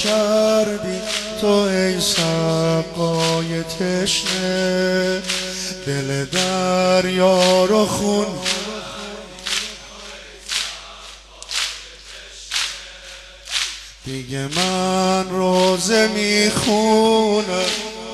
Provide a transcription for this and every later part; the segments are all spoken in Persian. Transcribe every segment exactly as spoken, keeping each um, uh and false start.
کردی تو ای سقای تشنه، دل دریا رو خون دیگه من روزه میخونم،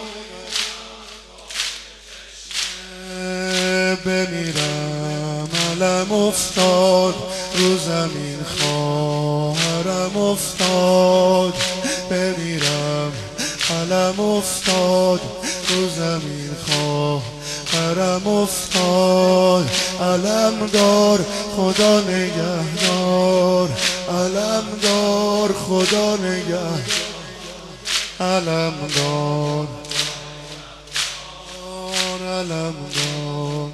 بمیرم علم افتاد رو زمین، خواهرم افتاد بمیرم علم افتاد رو زمین، خواهرم افتاد. علم دار خدا نگهدار، علم دار خدا نگهدار، علم دار علم دار.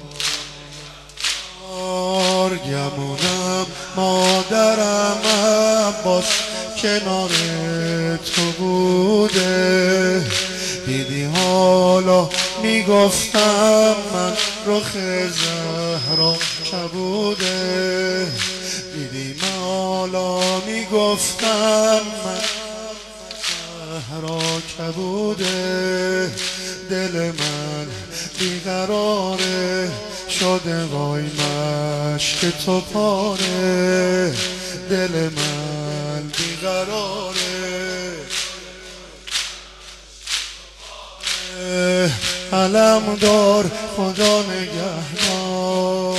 گمونم مادرم عباس کنار تو بوده، دیدی حالا میگفتم من رخ زهرا کبوده، دیدی من حالا میگفتم من زهرا کبوده. دل من بیقراره شده وای مشک تو پاره، دل من بیقراره. علم دار خدا نگهدار،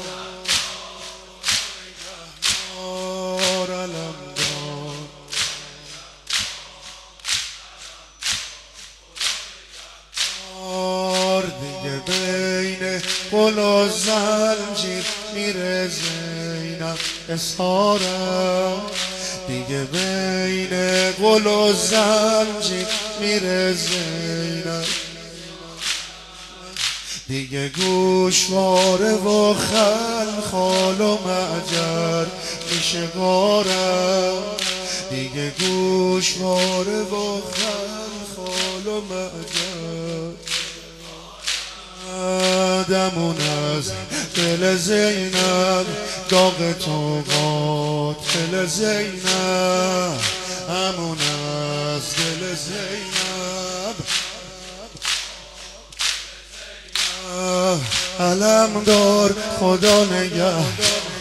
علم دار دیگه بین قل و زنجیر میره زینب اسهارم، دیگه بین قل و زنجیر میره زینب، دیگه گوشواره و خلخال و معجر میشه غارم، دیگه گوشواره و خلخال و معجر. دمون از دل زینب داغ تو قاتل زینب، همون از دل زینب. علم دار خدا نگهدار.